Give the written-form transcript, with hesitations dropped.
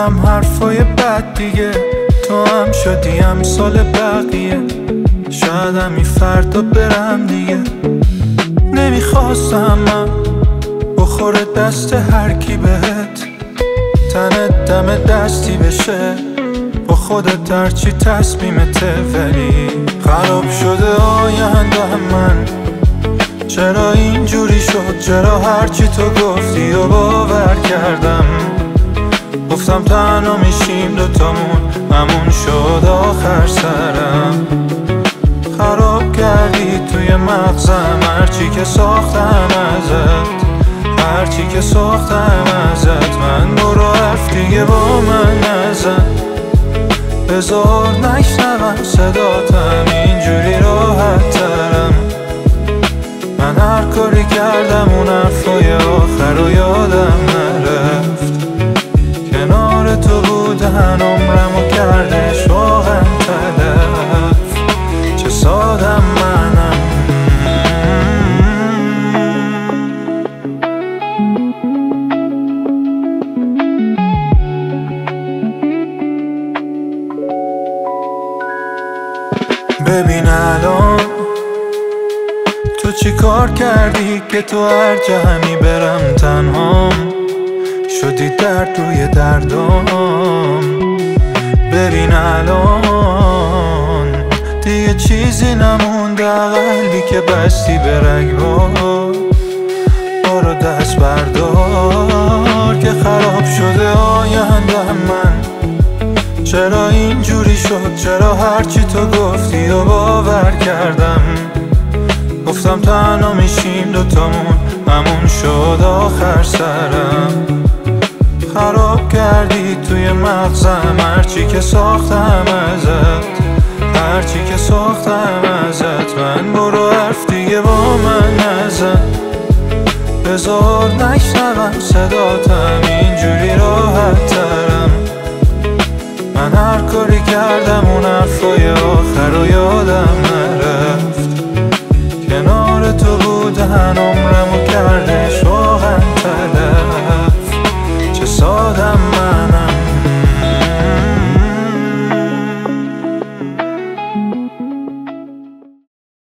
گفتم حرفای بد دیگه، تو هم شدی امثال بقیه. شاید همی فردا برم دیگه. نمیخواستم من بخوره دست هر کی بهت، تنت دم دستی بشه با خودت هرچی تصمیمته. ولی خراب شده آینده من، چرا اینجوری شد؟ چرا هرچی تو گفتی و باور کردم؟ گفتم تنها میشیم دوتامون، همون شد آخر سرم. خراب کردی توی مغزم هرچی که ساختم ازت، هرچی که ساختم ازت. من برو حرف دیگه با من نزن، بذار نشنوم صداتم، اینجوری راحت ترم. من هر کاری کردم اون حرفای آخر رو یادم نرفت. کنار تو بودن عمرمو کردش واقعا تلف. چه سادم منم. ببین الان تو چی کار کردی که تو هر جا همی برم تنهام شدی درد روی دردام. ببین الان دیگه چیزی نمونده، قلبی که بستی به رگبار. برو دست بردار که خراب شده آینده من. چرا اینجوری شد؟ چرا هرچی تو گفتی و باور کردم؟ گفتم تنها میشیم دوتامون، همون شد آخر سرم. خراب کردی توی مغزم هرچی که ساختم ازت، هرچی که ساختم ازت. من برو حرف دیگه با من نزن، بذار نشنوم صداتم، اینجوری راحت ترم. من هر کاری کردم اون حرفای آخر رو یادم نرفت. کنار تو بودن عمرمو کرده